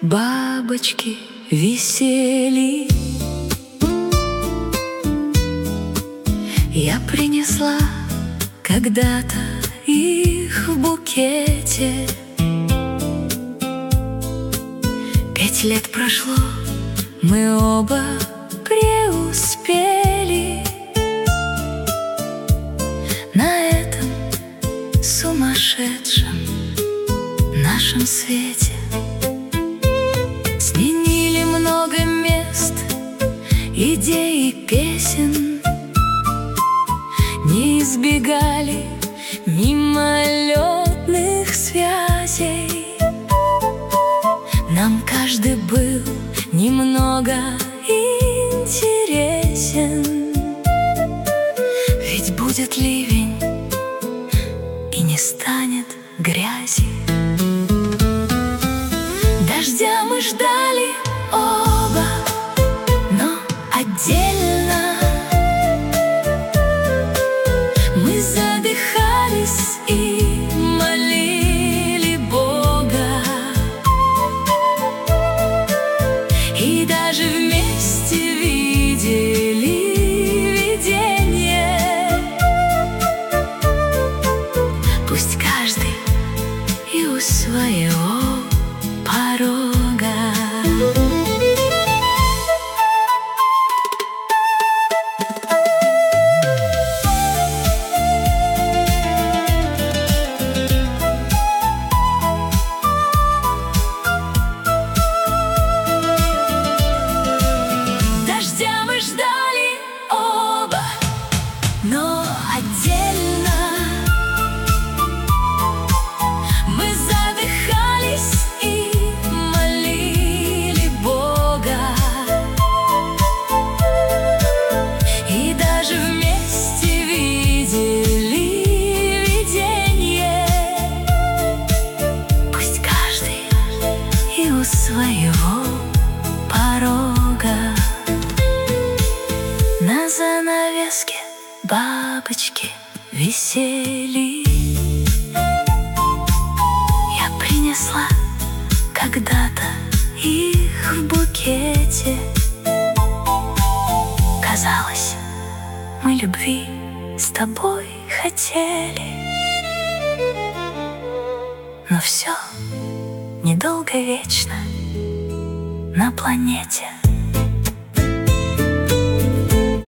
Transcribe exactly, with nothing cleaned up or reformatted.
бабочки висели. Я принесла когда-то их в букете. Пять лет прошло, мы оба преуспели на этом сумасшедшем нашем свете. Сменили много мест, идей и песен, не избегали мимолетных связей. Нам каждый был немного интересен, ведь будет ливень и не станет грязи. Дождя мы ждали оба, но отдельно. Мы задыхались и молили Бога, и даже вместе видели видение. Пусть каждый и у своего порога. Дождя мы ждали оба, но отдельно. Мы задыхались и молили Бога, и даже вместе видели видение. Пусть каждый и у своего порога. На занавеске бабочки висели. Я принесла когда-то их в букете. Казалось, мы любви с тобой хотели, но все недолго вечно на планете.